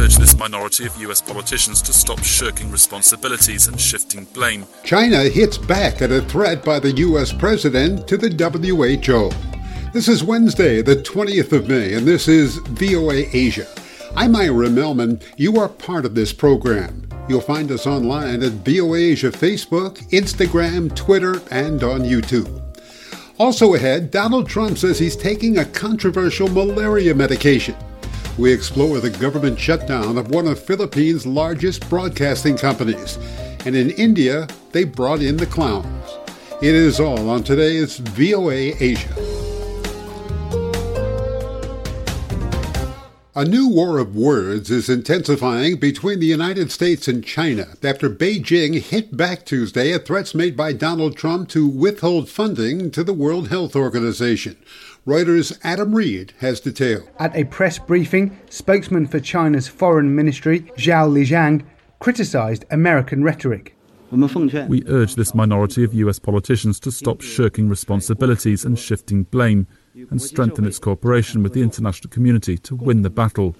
urge this minority of US politicians to stop shirking responsibilities and shifting blame. China hits back at a threat by the US president to the WHO. This is Wednesday, the 20th of May, and this is VOA Asia. I'm Ira Melman. You are part of this program. You'll find us online at VOA Asia Facebook, Instagram, Twitter, and on YouTube. Also ahead, Donald Trump says he's taking a controversial malaria medication. We explore the government shutdown of one of Philippines' largest broadcasting companies. And in India, they brought in the clowns. It is all on today's VOA Asia. A new war of words is intensifying between the United States and China after Beijing hit back Tuesday at threats made by Donald Trump to withhold funding to the World Health Organization. Reuters' Adam Reed has detail. At a press briefing, spokesman for China's foreign ministry, Zhao Lijiang, criticized American rhetoric. We urge this minority of US politicians to stop shirking responsibilities and shifting blame, and strengthen its cooperation with the international community to win the battle.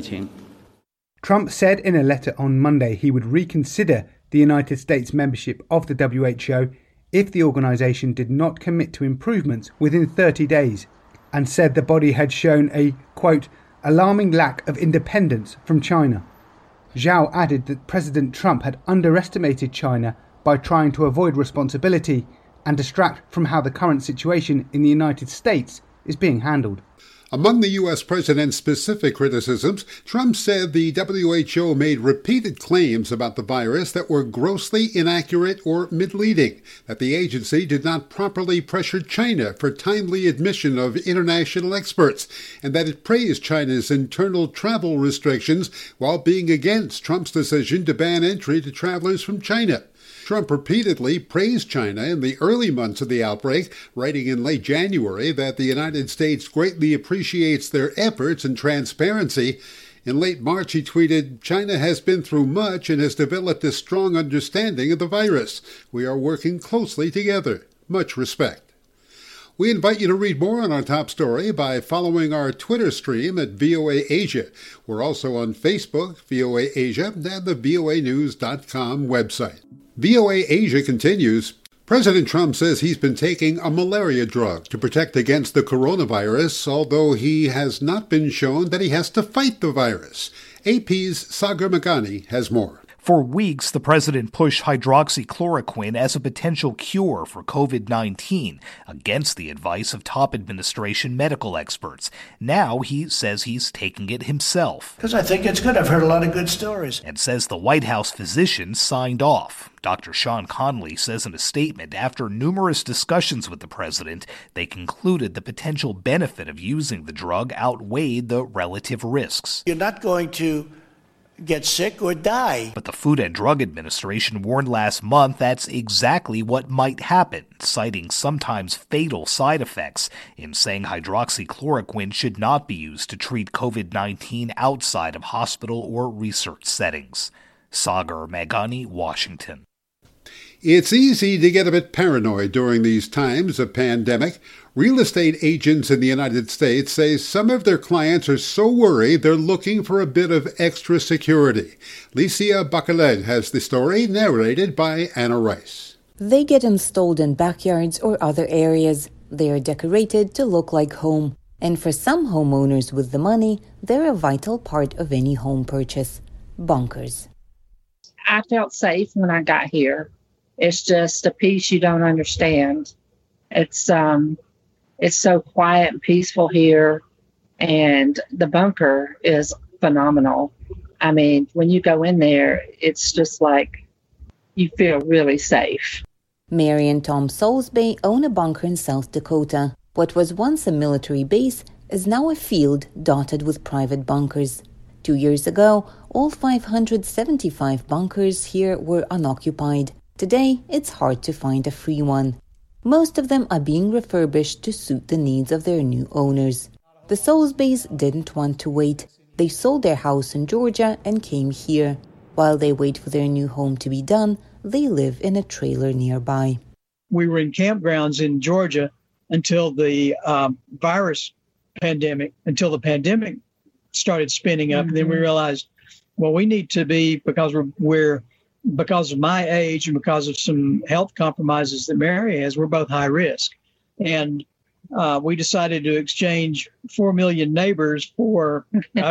Trump said in a letter on Monday he would reconsider the United States membership of the WHO if the organisation did not commit to improvements within 30 days, and said the body had shown a, quote, alarming lack of independence from China. Zhao added that President Trump had underestimated China by trying to avoid responsibility and distract from how the current situation in the United States is being handled. Among the U.S. president's specific criticisms, Trump said the WHO made repeated claims about the virus that were grossly inaccurate or misleading, that the agency did not properly pressure China for timely admission of international experts, and that it praised China's internal travel restrictions while being against Trump's decision to ban entry to travelers from China. Trump repeatedly praised China in the early months of the outbreak, writing in late January that the United States greatly appreciates their efforts and transparency. In late March, he tweeted, "China has been through much and has developed a strong understanding of the virus. We are working closely together. Much respect." We invite you to read more on our top story by following our Twitter stream at VOA Asia. We're also on Facebook, VOA Asia, and the voanews.com website. VOA Asia continues. President Trump says he's been taking a malaria drug to protect against the coronavirus, although he has not been shown that he has to fight the virus. AP's Sagar Meghani has more. For weeks, the president pushed hydroxychloroquine as a potential cure for COVID-19 against the advice of top administration medical experts. Now he says he's taking it himself. Because I think it's good. I've heard a lot of good stories. And says the White House physician signed off. Dr. Sean Conley says in a statement after numerous discussions with the president, they concluded the potential benefit of using the drug outweighed the relative risks. You're not going to get sick or die. But the Food and Drug Administration warned last month that's exactly what might happen, citing sometimes fatal side effects in saying hydroxychloroquine should not be used to treat COVID-19 outside of hospital or research settings. Sagar Meghani, Washington. It's easy to get a bit paranoid during these times of pandemic. Real estate agents in the United States say some of their clients are so worried they're looking for a bit of extra security. Licia Bacalet has the story, narrated by Anna Rice. They get installed in backyards or other areas. They are decorated to look like home. And for some homeowners with the money, they're a vital part of any home purchase. Bunkers. I felt safe when I got here. It's just a peace you don't understand. It's so quiet and peaceful here, and the bunker is phenomenal. I mean, when you go in there, it's just like you feel really safe. Mary and Tom Soulsby own a bunker in South Dakota. What was once a military base is now a field dotted with private bunkers. 2 years ago, all 575 bunkers here were unoccupied. Today, it's hard to find a free one. Most of them are being refurbished to suit the needs of their new owners. The Soulsbys didn't want to wait. They sold their house in Georgia and came here. While they wait for their new home to be done, they live in a trailer nearby. We were in campgrounds in Georgia until the pandemic started spinning up. And then we realized well, we need to be, because because of my age and because of some health compromises that Mary has, we're both high risk. And we decided to exchange 4 million neighbors for,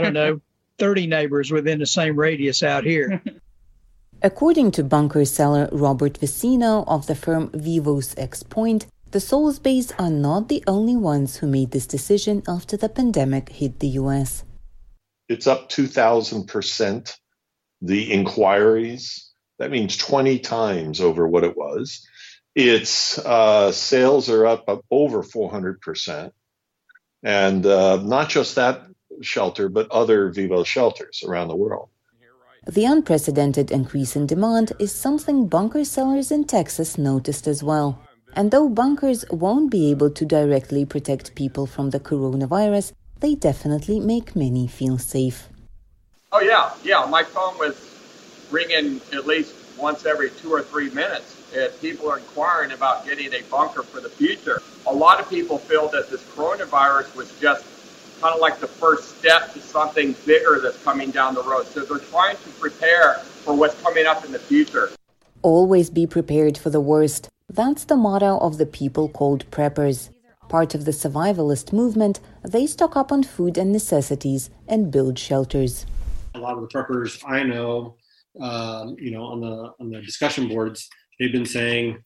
30 neighbors within the same radius out here. According to bunker seller Robert Vicino of the firm Vivos X Point, the Soulsbys are not the only ones who made this decision after the pandemic hit the U.S. It's up 2,000%. The inquiries, that means 20 times over what it was. Its sales are up over 400%. And not just that shelter, but other Vivos shelters around the world. The unprecedented increase in demand is something bunker sellers in Texas noticed as well. And though bunkers won't be able to directly protect people from the coronavirus, they definitely make many feel safe. Oh, yeah. My phone was ringing at least once every 2 or 3 minutes. People are inquiring about getting a bunker for the future. A lot of people feel that this coronavirus was just kind of like the first step to something bigger that's coming down the road. So they're trying to prepare for what's coming up in the future. Always be prepared for the worst. That's the motto of the people called preppers. Part of the survivalist movement, they stock up on food and necessities and build shelters. A lot of the preppers I know, on the discussion boards, they've been saying,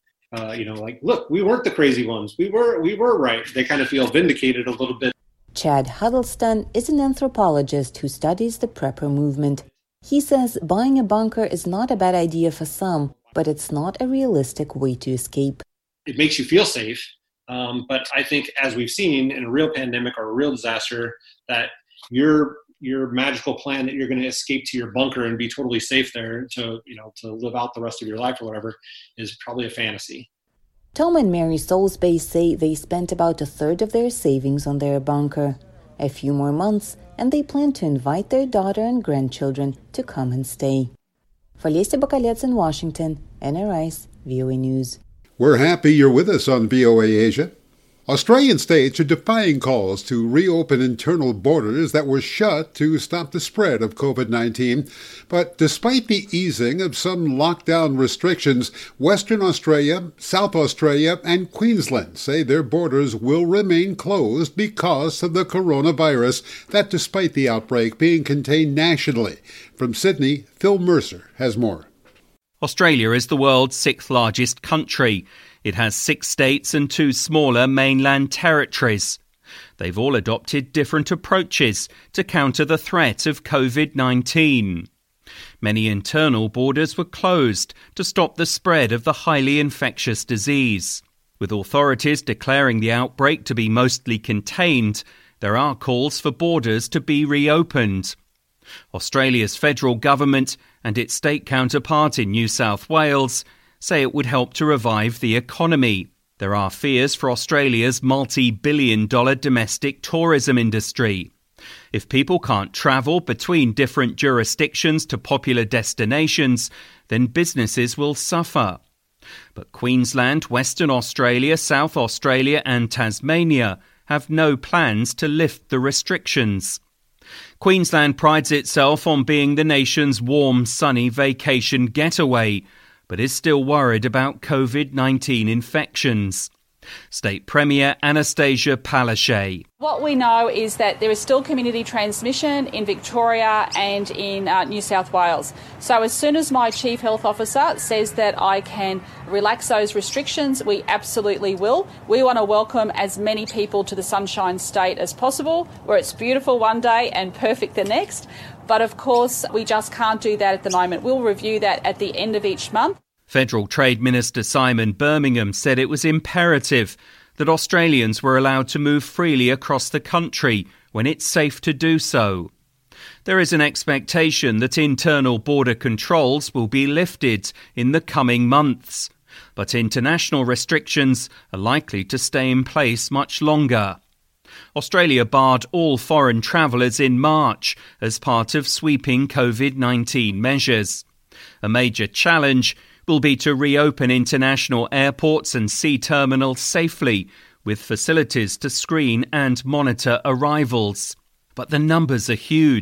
look, we weren't the crazy ones. We were right. They kind of feel vindicated a little bit. Chad Huddleston is an anthropologist who studies the prepper movement. He says buying a bunker is not a bad idea for some, but it's not a realistic way to escape. It makes you feel safe, but I think, as we've seen in a real pandemic or a real disaster, that your magical plan that you're going to escape to your bunker and be totally safe there to live out the rest of your life or whatever is probably a fantasy. Tom and Mary Soulsby say they spent about a third of their savings on their bunker. A few more months, and they plan to invite their daughter and grandchildren to come and stay. Felicia Bacalets in Washington, Anna Rice, VOA News. We're happy you're with us on VOA Asia. Australian states are defying calls to reopen internal borders that were shut to stop the spread of COVID-19. But despite the easing of some lockdown restrictions, Western Australia, South Australia, and Queensland say their borders will remain closed because of the coronavirus, that despite the outbreak being contained nationally. From Sydney, Phil Mercer has more. Australia is the world's 6th largest country. It has 6 states and 2 smaller mainland territories. They've all adopted different approaches to counter the threat of COVID-19. Many internal borders were closed to stop the spread of the highly infectious disease. With authorities declaring the outbreak to be mostly contained, there are calls for borders to be reopened. Australia's federal government and its state counterpart in New South Wales say it would help to revive the economy. There are fears for Australia's multi-billion-dollar domestic tourism industry. If people can't travel between different jurisdictions to popular destinations, then businesses will suffer. But Queensland, Western Australia, South Australia and Tasmania have no plans to lift the restrictions. Queensland prides itself on being the nation's warm, sunny vacation getaway, but is still worried about COVID-19 infections. State Premier Anastasia Palaszczuk. What we know is that there is still community transmission in Victoria and in New South Wales. So as soon as my Chief Health Officer says that I can relax those restrictions, we absolutely will. We want to welcome as many people to the Sunshine State as possible, where it's beautiful one day and perfect the next. But of course, we just can't do that at the moment. We'll review that at the end of each month. Federal Trade Minister Simon Birmingham said it was imperative that Australians were allowed to move freely across the country when it's safe to do so. There is an expectation that internal border controls will be lifted in the coming months, but international restrictions are likely to stay in place much longer. Australia barred all foreign travellers in March as part of sweeping COVID-19 measures. A major challenge will be to reopen international airports and sea terminals safely, with facilities to screen and monitor arrivals. But the numbers are huge.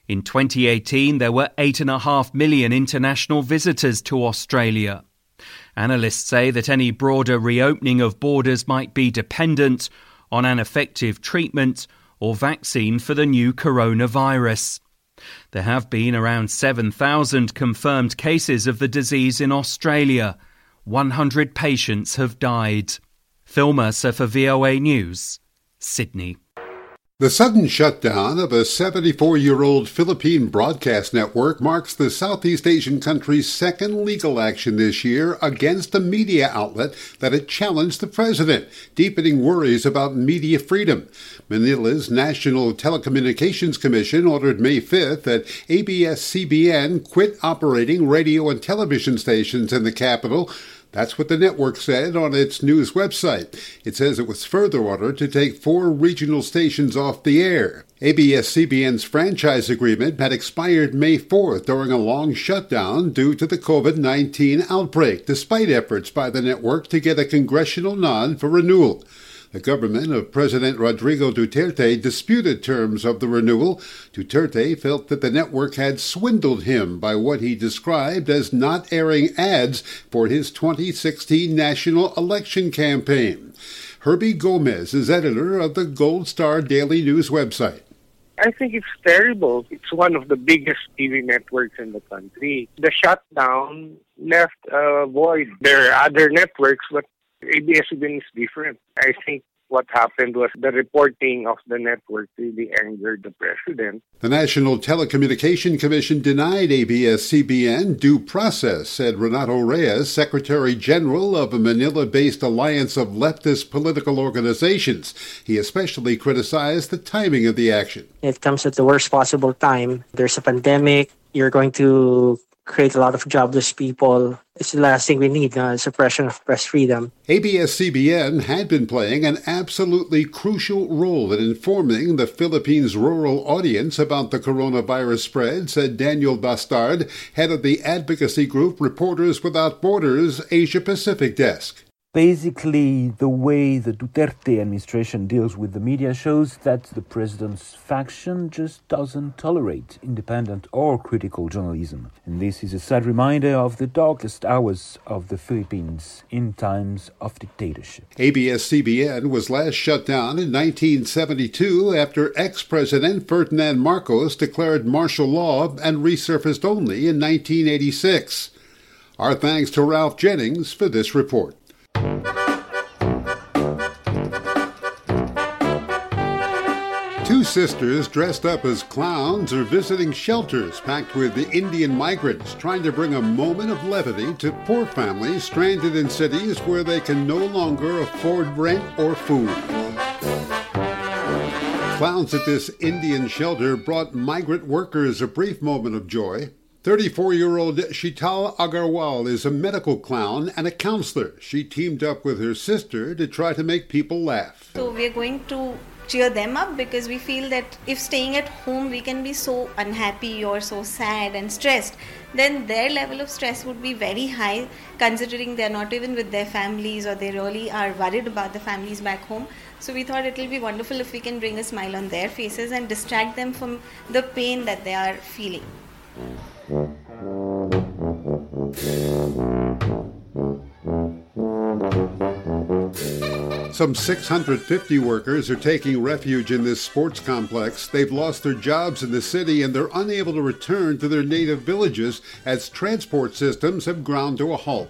In 2018, there were 8.5 million international visitors to Australia. Analysts say that any broader reopening of borders might be dependent on an effective treatment or vaccine for the new coronavirus. There have been around 7,000 confirmed cases of the disease in Australia. 100 patients have died. Phil Mercer for VOA News, Sydney. The sudden shutdown of a 74-year-old Philippine broadcast network marks the Southeast Asian country's second legal action this year against a media outlet that had challenged the president, deepening worries about media freedom. Manila's National Telecommunications Commission ordered May 5th that ABS-CBN quit operating radio and television stations in the capital. That's what the network said on its news website. It says it was further ordered to take 4 regional stations off the air. ABS-CBN's franchise agreement had expired May 4th during a long shutdown due to the COVID-19 outbreak, despite efforts by the network to get a congressional nod for renewal. The government of President Rodrigo Duterte disputed terms of the renewal. Duterte felt that the network had swindled him by what he described as not airing ads for his 2016 national election campaign. Herbie Gomez is editor of the Gold Star Daily News website. I think it's terrible. It's one of the biggest TV networks in the country. The shutdown left a void. There are other networks, but ABS-CBN is different. I think what happened was the reporting of the network really angered the president. The National Telecommunication Commission denied ABS-CBN due process, said Renato Reyes, Secretary General of a Manila-based alliance of leftist political organizations. He especially criticized the timing of the action. It comes at the worst possible time. There's a pandemic. You're going to create a lot of jobless people. It's the last thing we need, suppression of press freedom. ABS-CBN had been playing an absolutely crucial role in informing the Philippines' rural audience about the coronavirus spread, said Daniel Bastard, head of the advocacy group Reporters Without Borders Asia-Pacific desk. Basically, the way the Duterte administration deals with the media shows that the president's faction just doesn't tolerate independent or critical journalism. And this is a sad reminder of the darkest hours of the Philippines in times of dictatorship. ABS-CBN was last shut down in 1972 after ex-President Ferdinand Marcos declared martial law and resurfaced only in 1986. Our thanks to Ralph Jennings for this report. Two sisters dressed up as clowns are visiting shelters packed with the Indian migrants, trying to bring a moment of levity to poor families stranded in cities where they can no longer afford rent or food. Clowns at this Indian shelter brought migrant workers a brief moment of joy. 34-year-old Shital Agarwal is a medical clown and a counselor. She teamed up with her sister to try to make people laugh. So we're going to cheer them up because we feel that if staying at home we can be so unhappy or so sad and stressed, then their level of stress would be very high, considering they're not even with their families or they really are worried about the families back home. So we thought it will be wonderful if we can bring a smile on their faces and distract them from the pain that they are feeling. Some 650 workers are taking refuge in this sports complex. They've lost their jobs in the city and they're unable to return to their native villages as transport systems have ground to a halt.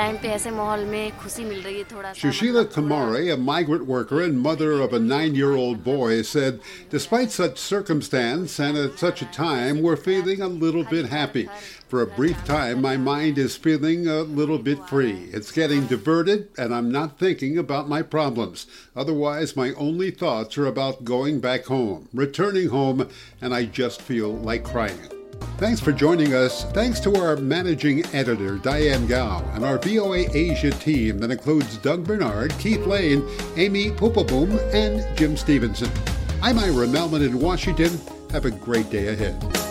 Sushila Kamare, a migrant worker and mother of a 9-year-old boy, said, despite such circumstance and at such a time, we're feeling a little bit happy. For a brief time, my mind is feeling a little bit free. It's getting diverted, and I'm not thinking about my problems. Otherwise, my only thoughts are about going back home, returning home, and I just feel like crying. Thanks for joining us. Thanks to our managing editor, Diane Gao, and our VOA Asia team that includes Doug Bernard, Keith Lane, Amy Pupaboom, and Jim Stevenson. I'm Ira Melman in Washington. Have a great day ahead.